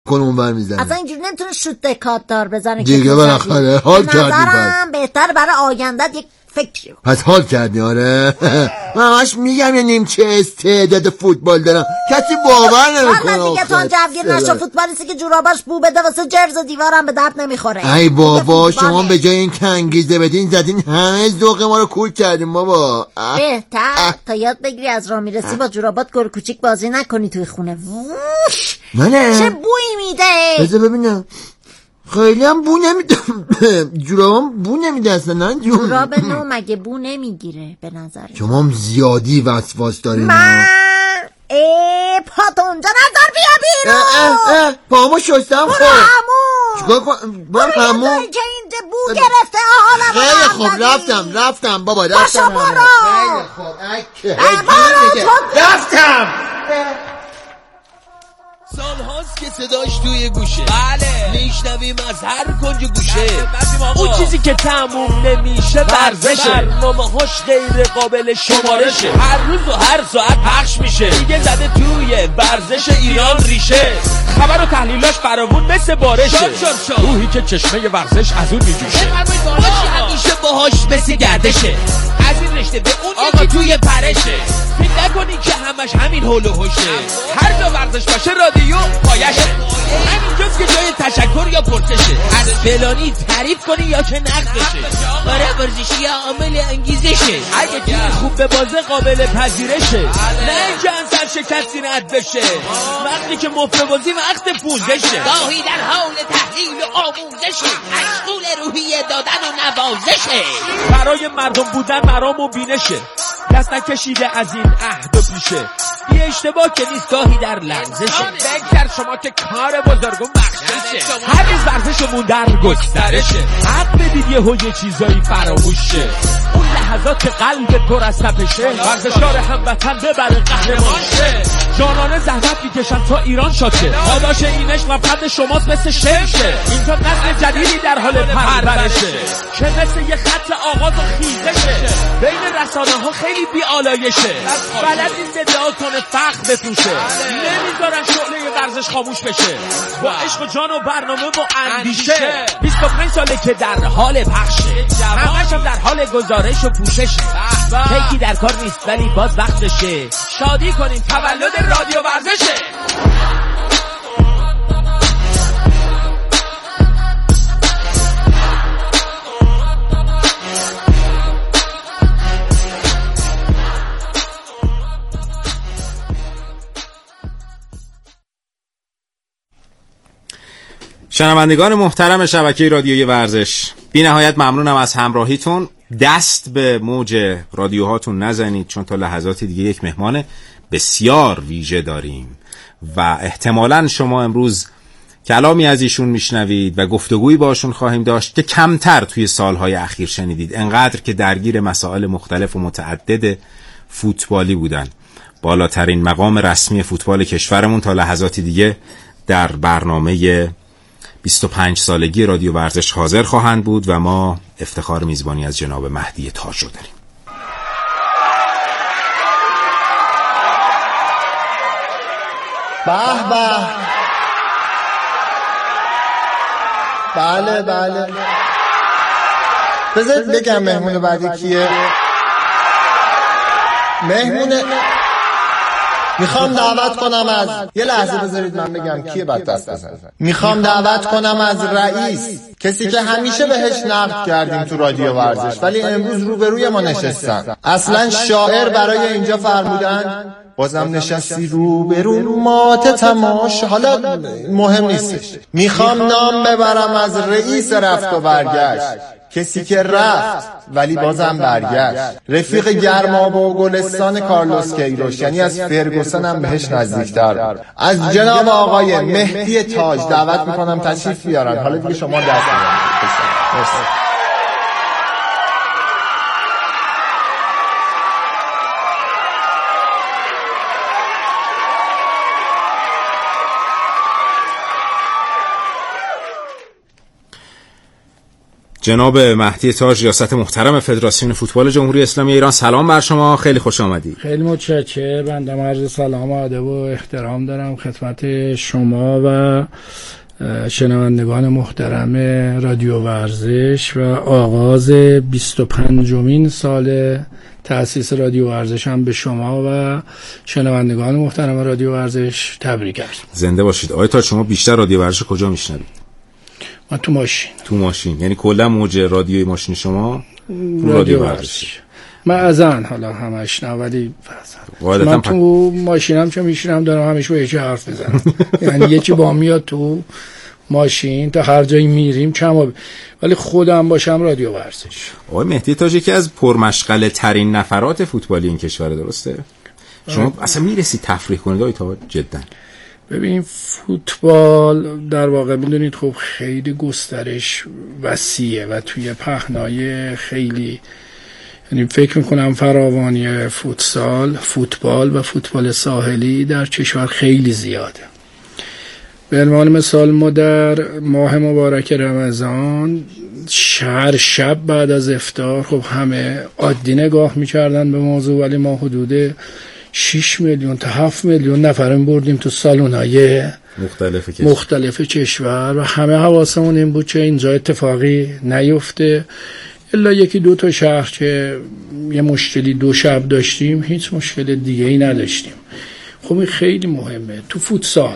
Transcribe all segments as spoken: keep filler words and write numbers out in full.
کن اونور میزنه. اصلا اینجوری نمیتونه شوت دکات دار بزنه دیگه. بالاخره حال کردی. نظرم بهتر برای آیندت یک فکری. پس حال کردی؟ آره. من همش میگم یه نیمچه استعداد فوتبال دارم، کسی باور نمیکنه. من دیگه تون جوگیر نشو، فوتبالیستی که جوراباش بو بده واسه جرز و دیوارم به درد نمیخوره. ای بابا شما به جای این کنگیزه بدین زدین همه ذوق ما رو کور کردیم بابا. بهتر تا یاد بگیری از راه میرسی با جورابات گل کوچیک بازی نکنی توی خونه. ووش منه چه بویی میده. بذار ببینم. خیلی هم بو نمیده. جورابم بو نمیده اصلا. نه جوراب نو مگه بو نمیگیره به نظر شما هم زیادی وسواس دارین. من ای پات اونجا نظر بیا بیرون. اه اه اه پامو شستم. خب چیکار کنم؟ برم همون که اینجا بو گرفته حالم. خیلی خوب رفتم رفتم بابا رفتم. باشا برو. خیلی خوب رفتم. سال هاست که صداش توی گوشه، بله میشنویم از هر کنج گوشه. اون چیزی که تموم نمیشه ورزشه، برنامه هاش غیر قابل شمارشه، هر روز و هر ساعت پخش میشه. دیگه زده توی ورزش ایران ریشه، خبر و تحلیلاش فراوون مثل بارشه. روحی که چشمه ورزش از اون میجوشه، باشی همیشه باهاش مثل گردشه. از این رشته به اون آقا توی پرشه، فکر نکنی که همش همین هول و هوشه. هر جا ورزش باشه رادیو پایشه، همینجاست که جای تشکر یا پرسشه. از فلانی تعریف کنی یا که نقدشه، برای ورزشی یا عامل انگیزشه. اگه تیم خوب به بازه قابل پذیرشه، نه اینکه انسان شکستی رد بشه. وقتی که مفروضی وقت پوزشه، گاهی در حال تحلیل و آموزشه، مشغول روحیه دادن و نوازشه. برای مردم بودن مرام و بینشه، دست نکشیده از این عهد و پیشه. یه اشتباه که نیست گاهی در لرزشه، بگذر شما که کار بزرگون بخششه. هر روز ورزشمون در گسترشه، حق بدید یه های چیزایی فراموشه. اون لحظات که قلب پر از تپشه، ورزشکار هموطن ببره قهرمان شه. جانانه زحمت میکشن تا ایران شاشه، پاداش اینش لبخند شماست مثل شمشه. اینجا نسل جدیدی در حال پرورشه، که مثل یه خط آغاز و خیزشه. بین رسانه ها خیلی بی آلایشه، بلد این ادعا کنه فخر بپوشه. نمیذارن شعله ورزش خاموش بشه، با عشق و جان و برنامه و اندیشه. بیست و پنج ساله که در حال پخشه، همش هم در حال گزارش و پوششه. پیکی در کار نیست ولی باز وقتشه، شادی کنیم تولد رادیو ورزشه. شنوندگان محترم شبکه رادیوی ورزش، بی نهایت ممنونم از همراهیتون. دست به موج رادیوهاتون نزنید، چون تا لحظات دیگه یک مهمان بسیار ویژه داریم و احتمالاً شما امروز کلامی از ایشون میشنوید و گفتگویی باشون خواهیم داشت که کمتر توی سالهای اخیر شنیدید، انقدر که درگیر مسائل مختلف و متعدد فوتبالی بودن. بالاترین مقام رسمی فوتبال کشورمون تا لحظاتی دیگه در برنامه بیست و پنج سالگی رادیو ورزش حاضر خواهند بود و ما افتخار میزبانی از جناب مهدی تاج رو داریم. به به. بله بله. بذارید بگم مهمون بعدی کیه. مهمون میخوام دعوت کنم از یه لحظه بذارید من بگم کیه بعد دست بزنم. میخوام دعوت کنم از رئیس، کسی که همیشه بهش نقد کردیم تو رادیو ورزش ولی امروز روبروی ما نشستن. اصلا شاعر برای اینجا فرمودن بازم نشستی روبرو مات تماش. حالا مهم نیستش. میخوام نام ببرم از رئیس رفت و برگشت، کسی که رفت ولی بازم برگشت، رفیق گرماب و گلستان کارلوس کیروش، یعنی از فرگوسن هم بهش نزدیکتر. از جناب آقای مهدی تاج دعوت میکنم تشریف بیارن. حالا دیگه شما دست بزنید. جناب مهدی تاج، ریاست محترم فدراسیون فوتبال جمهوری اسلامی ایران، سلام بر شما، خیلی خوش آمدید. خیلی متشکرم. بنده عرض سلام و ادب و احترام دارم خدمت شما و شنوندگان محترم رادیو ورزش و آغاز بیست و پنجمین سال تأسیس رادیو ورزش هم به شما و شنوندگان محترم رادیو ورزش تبریک است. زنده باشید. آقای تاج، شما بیشتر رادیو ورزش کجا میشنوید؟ من تو ماشین. تو ماشین، یعنی کلا موج رادیوی ماشین شما رادیو, رادیو ورزش. من ازن حالا همش نه، ولی من تو ماشینم چه میشینم دارم همیشه با یکی حرف بزنم. یعنی یکی با میاد تو ماشین تا هر جایی میریم کما، ولی خودم باشم رادیو ورزش. آقای مهدی تاج یکی از پرمشغله ترین نفرات فوتبالی این کشور، درسته؟ شما اصلا میرسی تفریح کنید آقای تاج جدا؟ ببین، فوتبال در واقع میدونید خب خیلی گسترش وسیعه و توی پهنای خیلی، یعنی فکر میکنم فراوانی فوتسال، فوتبال و فوتبال ساحلی در کشور خیلی زیاده. به عنوان مثال ما در ماه مبارک رمضان هر شب بعد از افطار خب همه عادی نگاه میکردن به موضوع، ولی ما حدود شش میلیون تا هفت میلیون نفرم بردیم تو سالن‌های مختلف کشور. مختلف کشور و همه حواسمون این بود که اینجا اتفاقی نیفته، الا یکی دو تا شهر که یه مشکلی دو شب داشتیم، هیچ مشکل دیگه ای نداشتیم. خب این خیلی مهمه. تو فوتسال،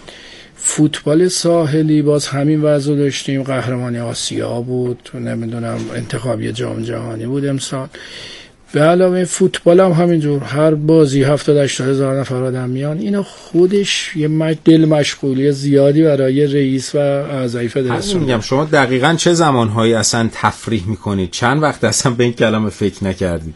فوتبال ساحلی باز همین وضع داشتیم، قهرمانی آسیا بود، نمیدونم انتخابی جام جهانی بود امسال. به علاوه فوتبال هم همینجور، هر بازی هفتاد هشتاد هزار نفر آدم میان. اینا خودش یه دل مشغولی زیادی برای رئیس و اعضای فدراسیون. میگم شما دقیقاً چه زمانهایی اصلا تفریح میکنید؟ چند وقت اصلا به این کلمه فکر نکردید؟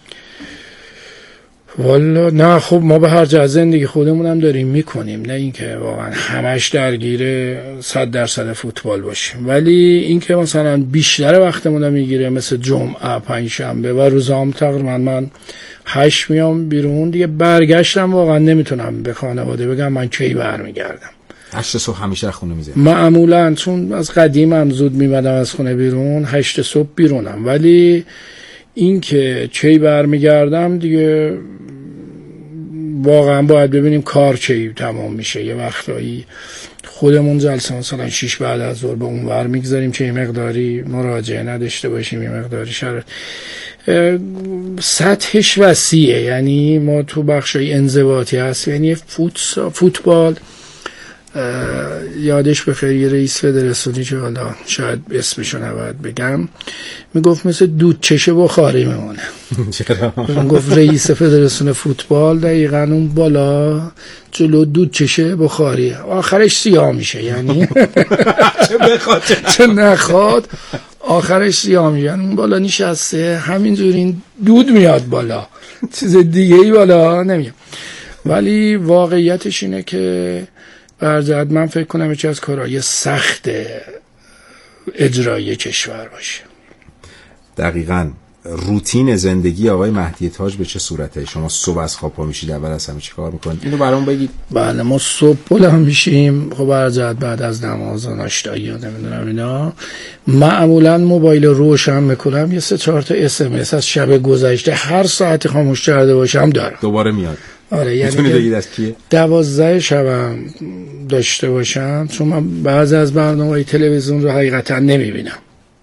والا نه، خب ما به هر جهت زندگی خودمون هم داریم میکنیم، نه اینکه واقعا همش درگیر صد درصد فوتبال باشیم، ولی اینکه مثلا بیشتر وقتمون رو میگیره مثل جمعه، پنجشنبه و روزام تقریبا من هشت میام بیرون دیگه. برگشتم واقعا نمیتونم به خانواده بگم من کی برمیگردم. هشت صبح همیشه خونه میزنم معمولا، چون از قدیمم زود میمدم از خونه بیرون، هشت صبح بیرونم، ولی اینکه کی برمیگردم دیگه واقعا باید ببینیم کار چی تمام میشه. یه وقتایی خودمون جلسه مثلا شیش بعد از ظهر به اون ور میگذاریم که یه مقداری مراجعه نداشته باشیم، یه مقداری شرط سطحش وسیعه. یعنی ما تو بخشای انضباطی هست، یعنی فوتبال یادش بخیر یه رئیس فدراسیونی که حالا شاید اسمشو نباید بگم، میگفت مثل دود چشه بخاری میمونه. میگفت رئیس فدراسیون فوتبال دقیقاً اون بالا جلو دود چشه بخاریه، آخرش سیاه میشه. یعنی چه بخواد چه نخواد آخرش سیاه میشه. یعنی اون بالا نشسته همینجوری این دود میاد بالا، چیز دیگه ای بالا نمیاد. ولی واقعیتش اینه که برجد من فکر کنم یکی از کارهای سخت اجرایی کشور باشه. دقیقاً. روتین زندگی آقای مهدی تاج به چه صورته؟ شما صبح از خواب پا میشید، اول از همه چی کار میکنید؟ اینو برام بگید. بله، ما صبح بلند میشیم، خب برجد بعد از نماز و ناشتایی و نمیدونم اینا معمولا موبایل روشن میکنم، یه سه چهار تا اس ام اس از شب گذشته هر ساعتی خاموش کرده باشم دارم، دوباره میاد. آره، یعنی میتونی بگید از کیه؟ دوازده شبم داشته باشم، چون من بعضی از برنامه‌های تلویزیون رو حقیقتا نمیبینم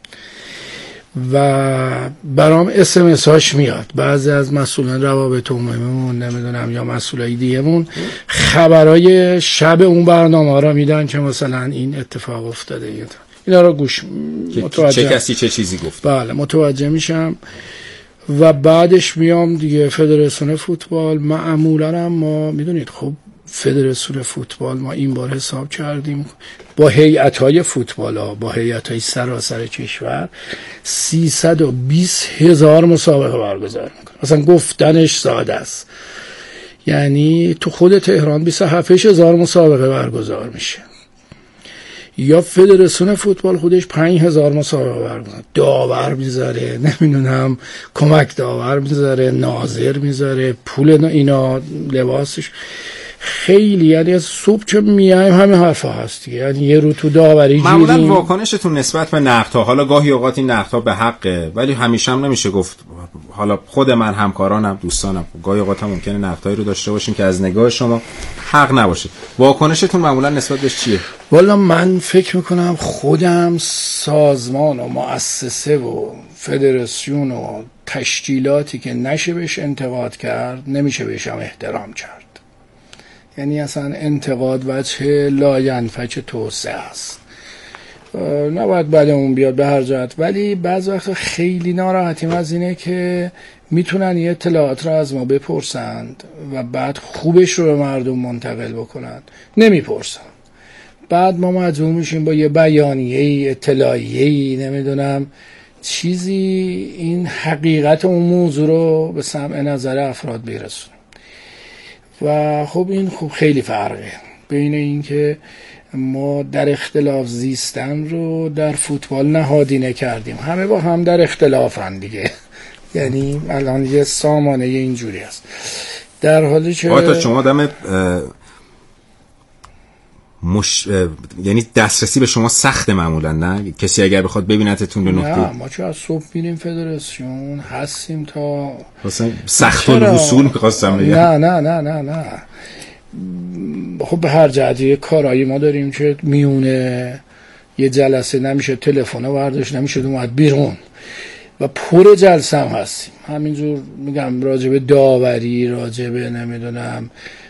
و برام اس ام اس هاش میاد. بعضی از مسئولان روابط عمومیمون نمیدونم یا مسئولای دیگه‌مون خبرای شب اون برنامه را میدن که مثلا این اتفاق افتاده، اینا رو گوش متوجه چه کسی چه چیزی گفت. بله، متوجه میشم و بعدش میام دیگه فدراسیون فوتبال. معمولا هم ما میدونید خب فدراسیون فوتبال ما این بار حساب کردیم با هیئت‌های فوتبال ها، با هیئت‌های سراسر کشور سیصد و بیست هزار مسابقه برگزار میکنه. مثلا گفتنش ساده است، یعنی تو خود تهران بیست و هفت هزار مسابقه برگزار میشه، یا فدراسیون فوتبال خودش پنج هزار مسابقه برگزار، داور میذاره، نمیدونم کمک داور میذاره، ناظر میذاره، پول اینا، لباسش، خیلی یعنی از صبح که میایم همه حرفا هست دیگه، یعنی یه رو تو داوری جیریم. معمولا واکنشتون نسبت به نقدها، حالا گاهی اوقات این نقدها به حقه ولی همیشه هم نمیشه گفت، حالا خود من همکارانم دوستانم گاهی اوقات هم ممکنه نقدهایی رو داشته باشیم که از نگاه شما حق نباشه، واکنشتون معمولا نسبت بهش چیه؟ والا من فکر میکنم خودم سازمان و مؤسسه و فدراسیون و تشکیلاتی که نشه بهش انتقاد کرد نمیشه بهش هم احترام کرد. یعنی اصلا انتقاد وجه لاینفک توسعه است، نباید بعدمون بیاد به هر جهت، ولی بعض وقت خیلی ناراحتیم از اینه که میتونن یه اطلاعات رو از ما بپرسند و بعد خوبش رو به مردم منتقل بکنند، نمیپرسن، بعد ما مجبور میشیم با یه بیانیه اطلاعیه‌ای نمیدونم چیزی این حقیقت اون موضوع رو به سمع نظر افراد برسونیم و خب این خب خیلی فرقه بین این که ما در اختلاف زیستن رو در فوتبال نهادینه کردیم، همه با هم در اختلافن دیگه، یعنی الان یه سامانه اینجوری است، در حالی که آقا شما دم مش... یعنی دسترسی به شما سخت معمولا نه؟ کسی اگر بخواد ببینتتون به نقطه نه ما چه از صبح میریم فدراسیون هستیم تا مثلا سخت الوصول می‌خواستم بگم. نه نه نه نه نه خب به هر جهتی کارایی ما داریم که میونه یه جلسه نمیشه تلفن برداشت نمیشه اومد بیرون و پر جلسه هم هستیم، همینجور میگم راجب داوری، راجب نمیدونم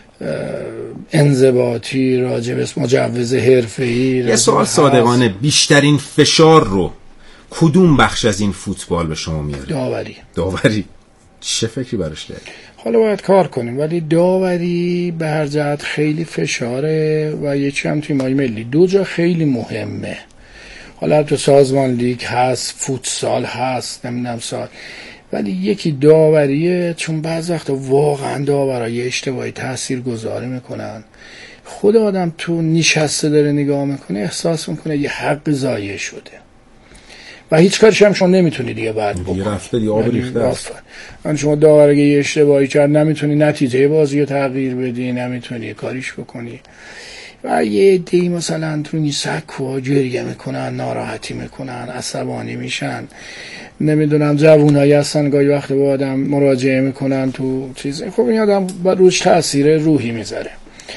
انضباطی، راجب مجوز حرفه‌ای. یه سوال صادقانه، بیشترین فشار رو کدوم بخش از این فوتبال به شما میاره؟ داوری. داوری چه فکری براش داری؟ حالا باید کار کنیم ولی داوری به هر جهت خیلی فشاره و یکی هم تیم‌های ملی دو جا خیلی مهمه. حالا تو سازمان لیگ هست، فوتسال هست، نمیدونم سال، ولی یکی داوریه، چون بعض وقت واقعا داورای اشتباهی تأثیر گذاری میکنن، خود آدم تو نشسته داره نگاه میکنه احساس میکنه یه حق ضایع شده و هیچ کارش هم شما نمیتونی دیگه بعد بکنی، دیگه رفته دیگه آب ریخته است. من شما داور یه اشتباهی کرد نمیتونی نتیجه بازی رو تغییر بدی، نمیتونی کاریش بکنی و یه عده‌ای مثلا تو این سکوها گریه میکنن، ناراحتی میکنن، عصبانی میشن، نمیدونم جوونایی هستن گاهی وقت با آدم مراجعه میکنن تو چیز، خب این آدم روش تاثیر روحی میذاره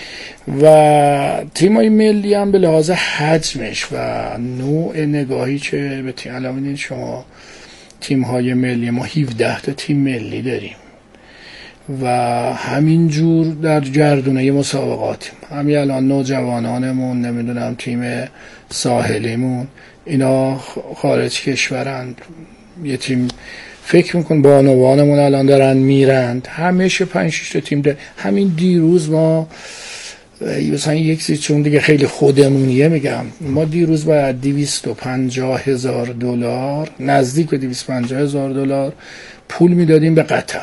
و تیمای ملی هم به لحاظ حجمش و نوع نگاهی که به تیم، الان شما تیم‌های ملی ما هفده تا تیم ملی داریم و همینجور در گردونه مسابقاتیم، همین الان نوجوانانمون نمیدونم تیم ساحلیمون اینا خارج کشورند، یه تیم فکر میکن بانوانمون الان دارن میرند، همیشه پنج شش تا تیم ده. همین دیروز ما مثلا یک چیز چون دیگه خیلی خودمونیه میگم، ما دیروز باید دویست و پنجاه هزار دلار نزدیک به دویست و پنجاه هزار دلار پول میدادیم به قطر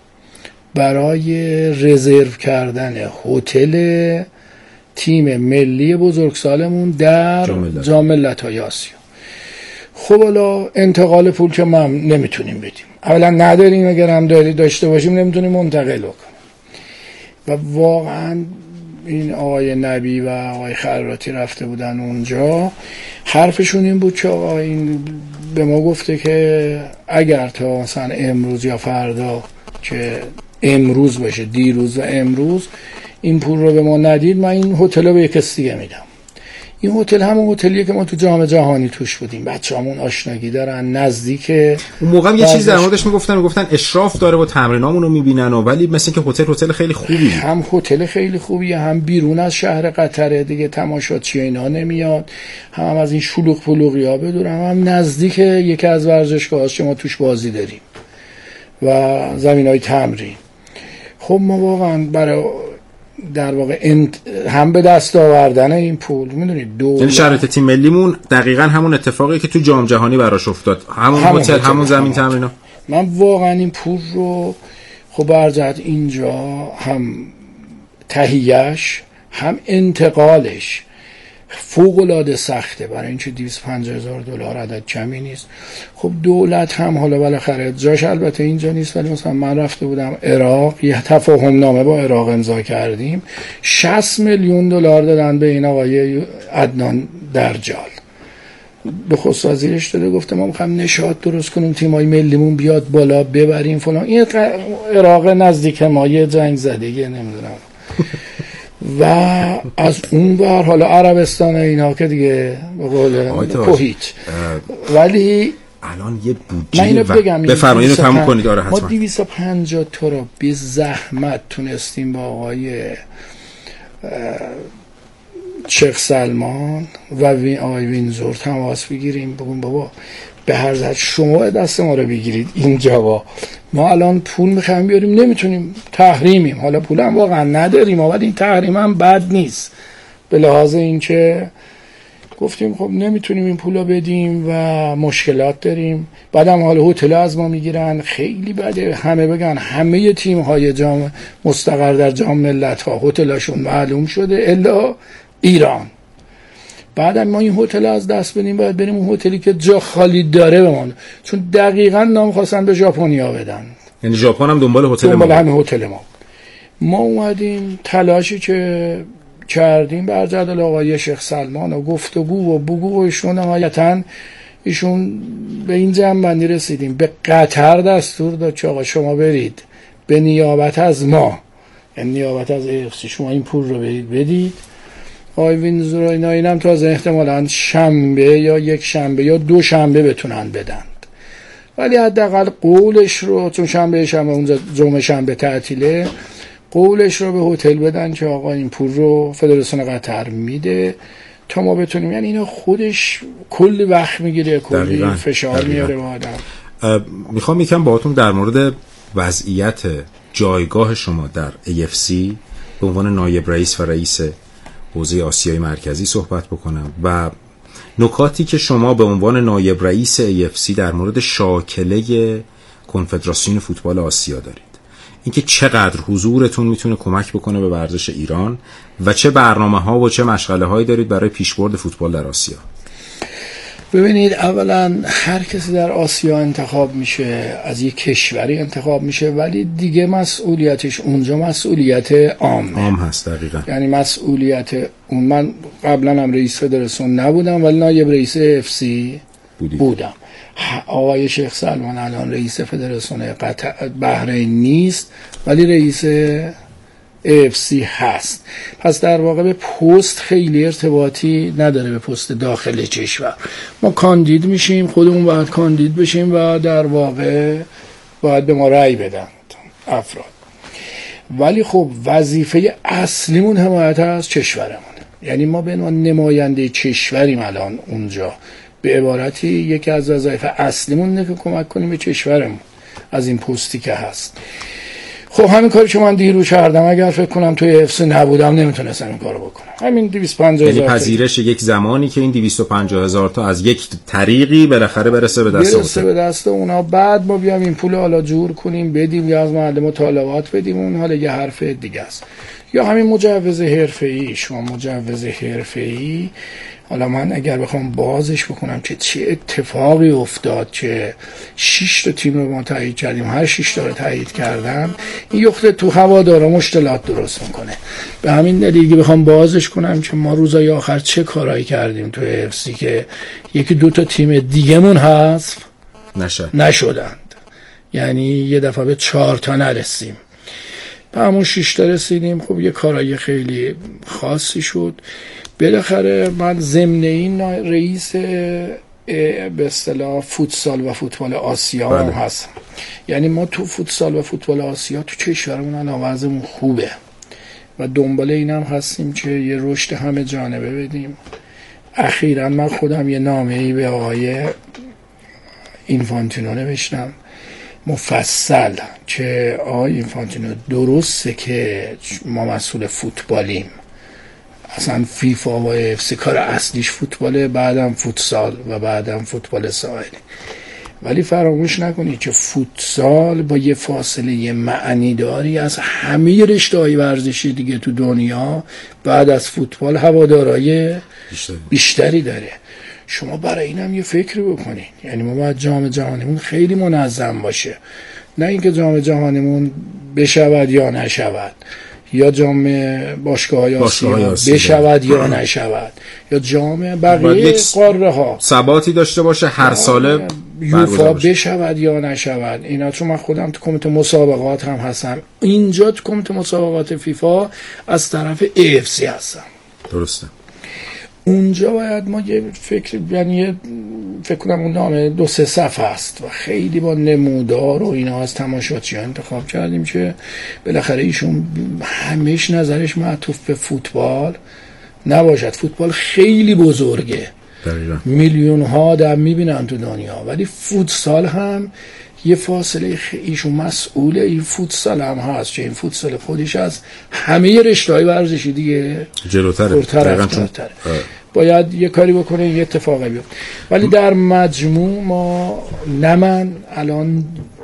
برای رزرو کردن هتل تیم ملی بزرگسالمون در جام ملت‌های آسیا. خب حالا انتقال پول که ما نمیتونیم بدیم، اولا نداریم، اگر هم داری داشته باشیم نمیتونیم منتقل بکنیم و واقعا این آقای نبی و آقای خراتی رفته بودن اونجا، حرفشون این بود که آقا این به ما گفته که اگر تا مثلا امروز یا فردا که امروز باشه، دیروز و امروز این پول رو به ما ندید، من این هتل رو به یک کس دیگه میدم. این هتل همون هتلیه که ما تو جام جهانی توش بودیم، بچه‌هامون آشنایی دارن، نزدیک. اون موقع یه چیز در موردش میگفتن میگفتن اشراف داره و تمرینامون رو میبینن و ولی مثل که هتل هتل خیلی خوبی، هم هتل خیلی خوبیه، هم بیرون از شهر قطره دیگه، تماشاچی اینا نمیاد، هم, هم از این شلوغ پلوغیا بدورم، هم نزدیک یکی از ورزشگاه‌ها که ما توش بازی داریم و زمینای تمرین. خب ما واقعا برای در واقع انت... هم به دست آوردن این پول میدونید دو یعنی شرایط تیم ملیمون دقیقاً همون اتفاقی که تو جام جهانی براش افتاد، همون هتل، همون زمین تمرینا. من واقعا این پول رو خب برجت اینجا هم تهیهش هم انتقالش فوق العاده سخته، برای اینکه دویست و پنجاه هزار دلار عدد کمی نیست. خب دولت هم حالا بالاخره جاش البته اینجا نیست، ولی مثلا من رفته بودم عراق، یه تفاهم نامه با عراق امضا کردیم، شصت میلیون دلار دادن به این آقای عدنان درجال، به خصوص وزیرش داده، گفته ما میخوایم نشاط درست کنیم، تیمای ملیمون بیاد بالا ببریم فلان. این عراق نزدیک ما، یه جنگ زدگی نمیدونم. و از اون بر حالا عربستان اینا که دیگه به قول کوهیت، ولی الان یه بودجه من اینو بگم بفرمایید اینو تموم کنید. آره حتما. ما دویست و پنجاه تا رو به زحمت تونستیم با آقای شیخ سلمان و آقای وینزور تماس بگیریم، بگیم بابا به هر زد شما دست ما رو بگیرید اینجا، با ما الان پول میخوایم بیاریم نمیتونیم، تحریمیم. حالا پول هم واقعا نداریم، ولی این تحریم هم بد نیست به لحاظ اینکه گفتیم خب نمیتونیم این پولا بدیم و مشکلات داریم. بعدم حالا هتل از ما میگیرن، خیلی بده. همه بگن همه تیم های جام مستقر در جام ملت ها هتلشون معلوم شده الا ایران. بعدم ما این هتل از دست بدیم، باید بریم اون هتلی که جا خالی داره بمونه، چون دقیقاً نام خواستن به ژاپنیا بدن. یعنی ژاپن هم دنبال هتل ما دنبال همه هتل ما. ما اومدیم تلاشی که کردیم بر جدل آقای شیخ سلمان و گفتگو و بگو و ایشون نهایتاً ایشون به این جنبندی رسیدیم، به قطر دستور داد که آقا شما برید به نیابت از ما، یعنی نیابت از ای اف سی، شما این پول رو برید بدید. آقای وینزور و اینا اینم تازه احتمالاً شنبه یا یک شنبه یا دو شنبه بتونن بدند، ولی حداقل قولش رو، چون شنبه شنبه اونجا جمعه شنبه تعطیله، قولش رو به هتل بدن که آقا این پول رو فدراسیون قطر میده تا ما بتونیم. یعنی اینا خودش کلی وقت میگیره، کلی فشار میاره به آدم. میخوام یکم باهاتون در مورد وضعیت جایگاه شما در ای اف سی به عنوان نایب رئیس و رئیس حوزه آسیای مرکزی صحبت بکنم و نکاتی که شما به عنوان نایب رئیس ای اف سی در مورد شاکله کنفدراسیون فوتبال آسیا دارید. اینکه چقدر حضورتون میتونه کمک بکنه به ورزش ایران و چه برنامه‌ها و چه مشغله‌هایی دارید برای پیشبرد فوتبال در آسیا. ببینید، اولا هر کسی در آسیا انتخاب میشه، از یک کشوری انتخاب میشه، ولی دیگه مسئولیتش اونجا مسئولیت عامه. عام هست دقیقاً. یعنی مسئولیت اون، من قبلا هم رئیس فدراسیون نبودم ولی نایب رئیس اف سی بودی. بودم. آقای شیخ سلمان الان رئیس فدراسیون قطر بحرین نیست ولی رئیس اف سی هست، پس در واقع به پست خیلی ارتباطی نداره به پست داخل کشور. ما کاندید میشیم، خودمون باید کاندید بشیم و در واقع باید به ما رأی بدن افراد، ولی خب وظیفه اصلیمون حمایت از کشورمونه. یعنی ما به عنوان نماینده کشوریم الان اونجا، به عبارتی یکی از وظایف اصلیمون اینه که کمک کنیم به کشورمون از این پستی که هست. خب همین کاری که من دیرو کردم، اگر فکر کنم توی حفظ نبودم نمیتونستم این کارو بکنم. همین دویست و پنجاه هزار، یعنی پذیرش یک زمانی که این دویست و پنجاه هزار تا از یک طریقی بالاخره برسه به دست برسه به دست اونا، بعد ما بیام این پول حالا جور کنیم بدیم یا از مردم مطالبات بدیم، اون حالا یه حرف دیگه است. یا همین مجوز حرفه‌ای، شما مجوز حرفه‌ای، حالا من اگر بخوام بازش بکنم که چه اتفاقی افتاد که شش تا تیم رو ما تایید کردیم، هر شش تا رو تایید کردن، این یخته تو هوادارا مشکلات درست میکنه. به همین دلیل بخوام بازش کنم که ما روزای آخر چه کارایی کردیم تو اف سی که یکی دو تا تیم دیگه‌مون حذف نشد نشدند، یعنی یه دفعه به چهار تا نرسیم، به همون شش تا رسیدیم. خب یه کارایی خیلی خاصی شد. بالاخره من ضمن این رئیس به اصطلاح فوتسال و فوتبال آسیا هم هستم. یعنی ما تو فوتسال و فوتبال آسیا تو کشورمون الان وضعمون خوبه و دنبال اینم هستیم که یه رشد همه جانبه بدیم. اخیراً من خودم یه نامه‌ای به آقای اینفانتینو نوشتم مفصل که آقای اینفانتینو درسته که ما مسئول فوتبالیم، اصلا فیفا و اف سی کار اصلیش فوتباله، بعدم فوتسال و بعدم فوتبال ساحلی، ولی فراموش نکنید که فوتسال با یه فاصله معنیداری از همه رشته‌های ورزشی دیگه تو دنیا بعد از فوتبال هوادارهای بیشتری داره. شما برای اینم یه فکر بکنید، یعنی ما باید جام جهانیمون خیلی منظم باشه، نه اینکه جام جهانیمون بشود یا نشود، یا جام باشگاه‌های آسیا بشود یا نشود، یا جام بقیه قاره ها ثباتی داشته باشه، هر ساله یوفا بشود یا نشود. اینا چون من خودم تو کمیته مسابقات هم هستم، اینجا تو کمیته مسابقات فیفا از طرف ای اف سی هستم. درسته. اونجا باید ما یه فکر، یعنی فکر کنم اون نامه دو سه صفحه است و خیلی با نمودار و اینا از تماشاچی‌ها انتخاب کردیم که بالاخره ایشون همیشه نظرش معطوف به فوتبال نباشد. فوتبال خیلی بزرگه، میلیون ها آدم میبینن تو دنیا، ولی فوتسال هم یه فاصله، ایشون مسئول این فوتسال هم هست که این فوتسال خودش از همه رشته‌های ورزشی دیگه جلوتره، دقیقاً. باید یه کاری بکنه یه اتفاقی بیفته. ولی در مجموع ما، نه من الان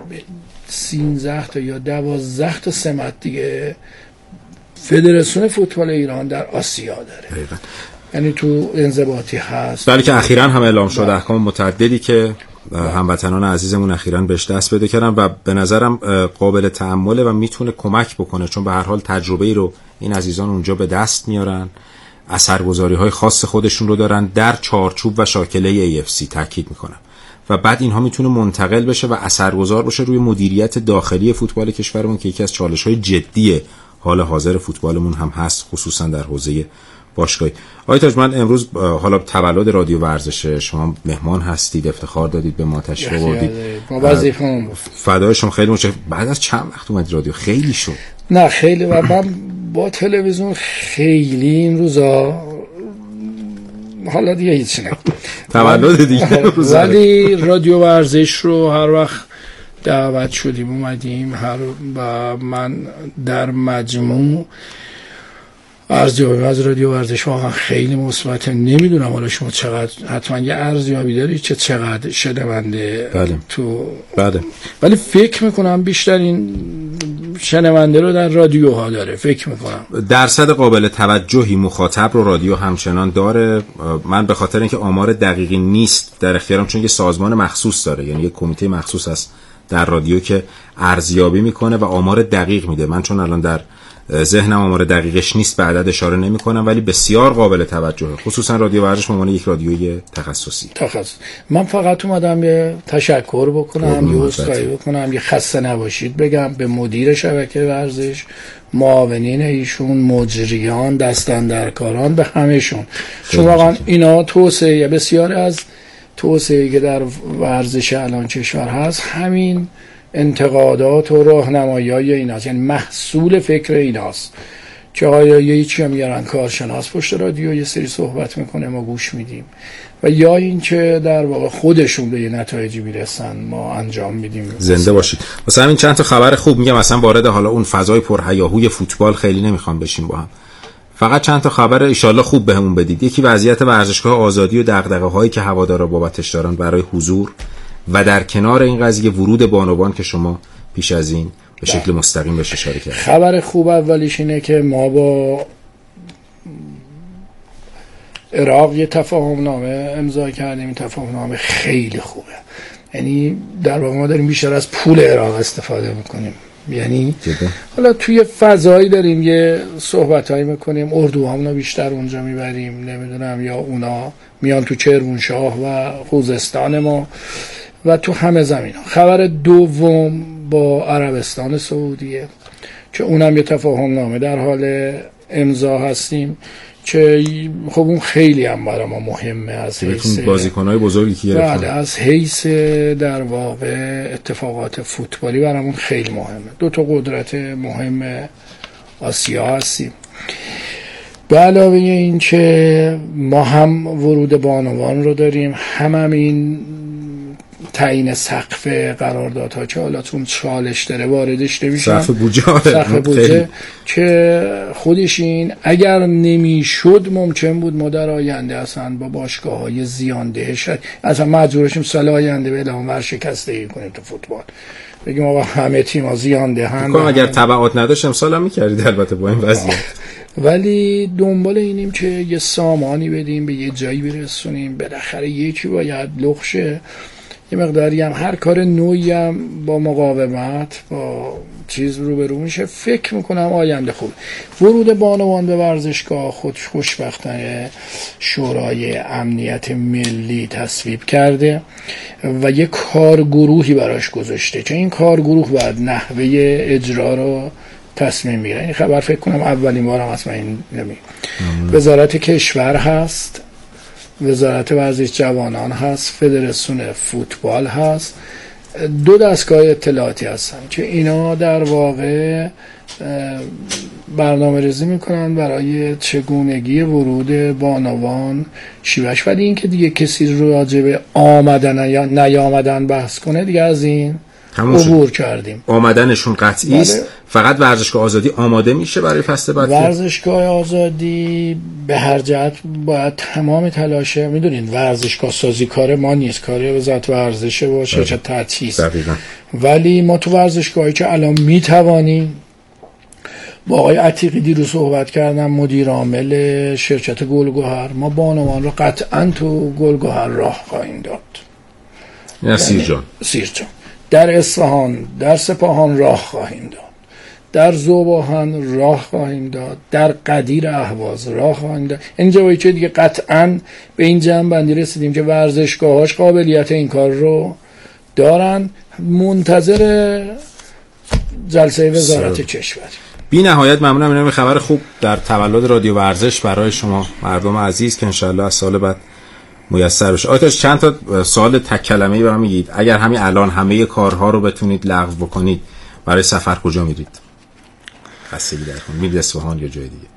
سیزده تا یا دوازده تا سمت دیگه فدراسیون فوتبال ایران در آسیا داره. دقیقاً. یعنی تو انضباطی هست، ولی که اخیراً هم اعلام شد احکام متعددی که هموطنان عزیزمون اخیراً بهش دست پیدا کردن و به نظرم قابل تأمله و میتونه کمک بکنه، چون به هر حال تجربه‌ای رو این عزیزان اونجا به دست میارن، اثرگذاری‌های خاص خودشون رو دارن در چارچوب و شاکله ای اف سی، تاکید میکنم، و بعد اینها میتونه منتقل بشه و اثرگذار باشه روی مدیریت داخلی فوتبال کشورمون که یکی از چالش‌های جدی حال حاضر فوتبالمون هم هست، خصوصا در حوزه باشگاهی. آقای تاج، من امروز حالا تولد رادیو ورزش شما مهمان هستید، افتخار دادید به ما تشریف آوردید. ما وظیفه‌مون بود. فدای شما، خیلی متشکرم. بعد از چند وقت اومد رادیو؟ خیلی شد. نه خیلی، و من با تلویزیون خیلی این روزا حالا دیگه هیچ نه. تولد دیگه روزا. ولی رادیو ورزش رو هر وقت دعوت شدیم اومدیم، هر و من در مجموع ارزیابی از رادیو ورزش واقعا خیلی مثبته. نمیدونم حالا شما چقدر، حتما یه ارزیابی داری که چقدر شنونده بله. تو بله. ولی فکر میکنم بیشتر این شنونده رو در رادیوها داره. فکر میکنم درصد قابل توجهی مخاطب رو رادیو همچنان داره. من به خاطر اینکه آمار دقیقی نیست در اختیارم، چون یه سازمان مخصوص داره، یعنی یه کمیته مخصوص هست در رادیو که ارزیابی میکنه و آمار دقیق میده. من چون الان در ذهنم آمار دقیقش نیست به عدد اشاره نمی کنم، ولی بسیار قابل توجهه، خصوصا رادیو ورزش به عنوان یک رادیوی تخصصی. تخصص. من فقط اومدم یه تشکر بکنم، یه عذرخواهی بکنم، یه خسته نباشید بگم به مدیر شبکه ورزش، معاونین ایشون، مجریان، دستاندرکاران، به همهشون، چون واقعا اینا توسعه بسیار از توسعه که در ورزش الان کشور هست همین انتقادات و راهنمایی‌های ایناست، یعنی محصول فکر ایناست که آیا یه چی هم میارن کارشناس پشت رادیو یه سری صحبت میکنه ما گوش میدیم، و یا این که در واقع خودشون به یه نتایجی میرسن ما انجام میدیم. زنده باشید. واسه همین چند تا خبر خوب میگم، مثلا وارد حالا اون فضای پرهیاهوی فوتبال خیلی نمیخوام بشیم با هم، فقط چند تا خبر ایشالله خوب بهمون بدید. یکی وضعیت ورزشگاه آزادی و دغدغه‌هایی که هوادارا بابتش دارن برای حضور، و در کنار این قضیه ورود بانوان که شما پیش از این به شکل مستقیم بهش اشاره کردید. خبر خوب اولیش اینه که ما با عراق یه تفاهم نامه امضا کردیم. این تفاهم نامه خیلی خوبه، یعنی در واقع ما داریم بیشتر از پول عراق استفاده میکنیم، یعنی جدا. حالا توی فضایی داریم یه صحبتایی میکنیم، اردوهامون رو بیشتر اونجا میبریم، نمیدونم، یا اونا میان تو کرمانشاه و خوزستان ما و تو همه زمین ها. خبر دوم با عربستان سعودیه که اونم یه تفاهم نامه در حال امضا هستیم که خب اون خیلی هم برای ما مهمه، از حیث بازیکن‌های بزرگی که گرفتن. بله، از حیث در واقع اتفاقات فوتبالی برامون خیلی مهمه. دو تا قدرت مهم آسیا هستیم. به علاوه این که ما هم ورود بانوان رو داریم، هم, هم این تعیین سقف قراردادها که حالا چون چالش داره واردش نمیشن، سقف بودجه سقف بودجه که خودش این اگر نمیشد ممکن بود ما در آینده اصلا با باشگاه های زیانده شد اصلا مجبورشیم سال آینده به اعلام ورشکستگی کنیم تو فوتبال، بگیم آقا همه تیم ها زیانده هم. اگر تبعات نداشت امسال هم میکردید البته با این وضعیت. ولی دنبال اینیم که یه سامانی بدیم، به یه جایی برسونیم، بالاخره یکی باید لخشه، یه مقداری هم هر کار نوعی هم با مقاومت با چیز روبرو میشه. فکر میکنم آینده خوب. ورود بانوان به ورزشگاه خود خوشبختانه شورای امنیت ملی تصویب کرده و یه کارگروهی براش گذاشته که این کارگروه باید نحوه اجرا رو تصمیم میگیره. این خبر فکر کنم اولین بارم اصلا این نمی وزارت کشور هست، وزارت ورزش جوانان هست، فدراسیون فوتبال هست، دو دستگاه اطلاعاتی هستن که اینا در واقع برنامه ریزی میکنن برای چگونگی ورود بانوان شیوهش. ولی این که دیگه کسی رو راجع به آمدن یا نیامدن بحث کنه دیگه از این عبور کردیم. آمدنشون قطعی است. بله. فقط ورزشگاه آزادی آماده میشه برای فصل بعد. ورزشگاه آزادی به هر جهت باید تمام تلاشه، میدونین ورزشگاه سازی کار ما نیست، کار وزارت ورزشه باشه چه تأسیس. ولی ما تو ورزشگاهی که الان میتوانیم، با آقای عتیقی دیروز صحبت کردم، مدیر عامل شرکت گلگهر، ما بانوان رو قطعا تو گلگهر راه خواهیم داد. یا سیرجان سیرجان در اصفهان، در سپاهان راه خواهیم داد، در ذوباهن راه خواهیم داد، در قدیر اهواز راه خواهیم داد. اینجا باید که دیگه قطعاً به این جنبندی رسیدیم که ورزشگاهاش قابلیت این کار رو دارن. منتظر جلسه وزارت کشور. بی نهایت ممنونم. اینم خبر خوب در تولد رادیو ورزش برای شما مردم عزیز که انشالله از سال بعد میسر بشه. آتش چند تا سوال تک کلمه‌ای برام میگید؟ اگر همین الان همه کارها رو بتونید لغو بکنید برای سفر کجا میرید؟ خستگی در خون میرید اصفهان یا جای دیگه؟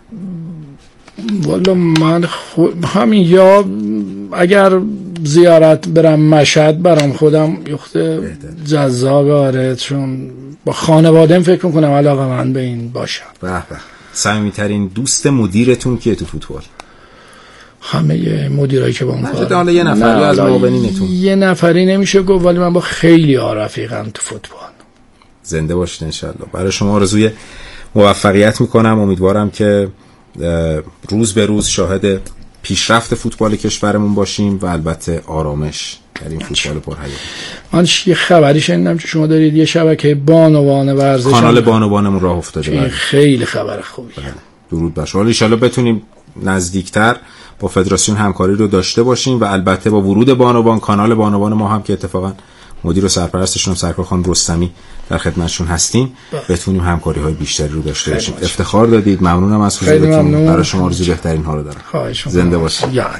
والا من خو... همین یا اگر زیارت برم مشهد برام خودم یخته جذابه. آره چون با خانواده‌ام فکر میکنم علاقه من به این باشم. به به. صمیمی‌ترین دوست مدیرتون کیه تو فوتبال؟ همه مدیرایی که با اون کار. حالا یه نفری از معاونینتون. یه نفری نمیشه گفت، ولی من با خیلی ها رفیقم تو فوتبال. زنده باشید انشالله. برای شما آرزوی موفقیت میکنم. امیدوارم که روز به روز شاهد پیشرفت فوتبال کشورمون باشیم و البته آرامش در این فوتبال پرهیجان. من یه خبری شنیدم که شما دارید یه شبکه بانوان ورزش، کانال بانوانمون راه افتاده. خیلی خبر خوبیه. درود بر شما. ان شاءالله بتونیم نزدیکتر با فدراسیون همکاری رو داشته باشیم و البته با ورود بانوان، کانال بانوان ما هم که اتفاقا مدیر و سرپرستشون سرکار خانم رستمی در خدمتشون هستیم بتونیم همکاری های بیشتری رو داشته باشیم. افتخار دادید. ممنونم از حضورتون. برای شما آرزوی بهترین ها رو دارم. زنده باشید. یعنی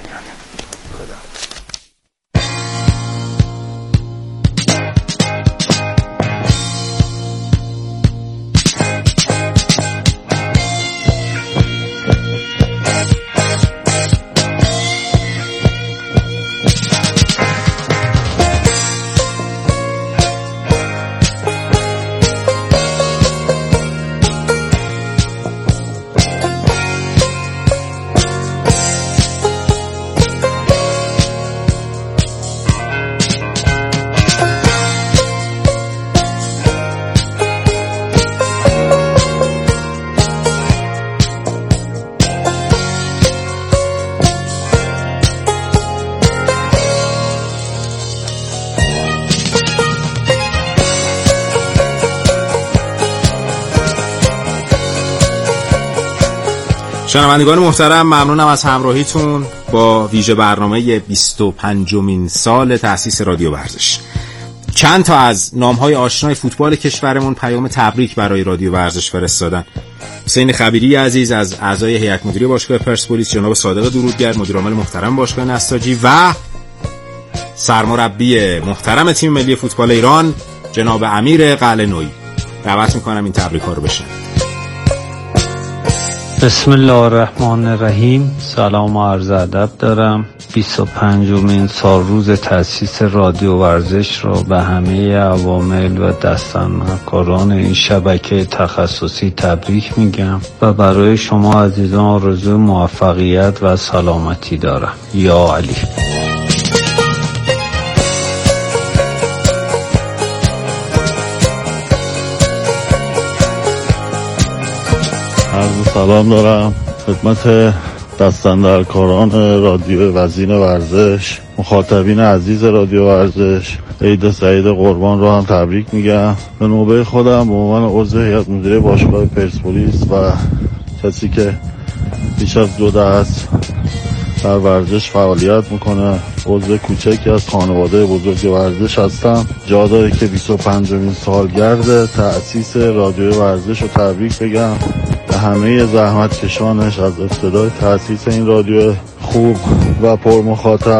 شنوندگان محترم، ممنونم از همراهیتون با ویژه برنامه بیست و پنجمین سال تأسیس رادیو ورزش. چند تا از نام‌های آشنای فوتبال کشورمون پیام تبریک برای رادیو ورزش فرستادن. حسین خبیری عزیز از اعضای هیئت مدیره باشگاه پرسپولیس، جناب صادق درودگر مدیر عامل محترم باشگاه نساجی و سرمربی محترم تیم ملی فوتبال ایران جناب امیر قلعه‌نویی. دعوت می‌کنم این تبریک‌ها رو بشنوید. بسم الله الرحمن الرحیم. سلام و عرض ادب دارم بیست و پنجمین سالروز تأسیس رادیو ورزش را به همه عوامل و دستندرکاران این شبکه تخصصی تبریک میگم و برای شما عزیزان آرزوی موفقیت و سلامتی دارم. یا علی. عرض سلام دارم خدمت دستندرکاران رادیو وزین ورزش، مخاطبین عزیز رادیو ورزش. عید سعید قربان رو هم تبریک میگم. به نوبه خودم به عنوان عضو هیئت مدیره باشگاه پرسپولیس و کسی که بیش از دو دست در ورزش فعالیت میکنه، عضو کوچکی از خانواده بزرگ ورزش هستم. جا داره که بیست و پنجمین سالگرد تأسیس رادیو ورزش رو تبریک بگم به همه زحمت کشانش از ابتدای تأسیس این رادیو خوب و پر مخاطب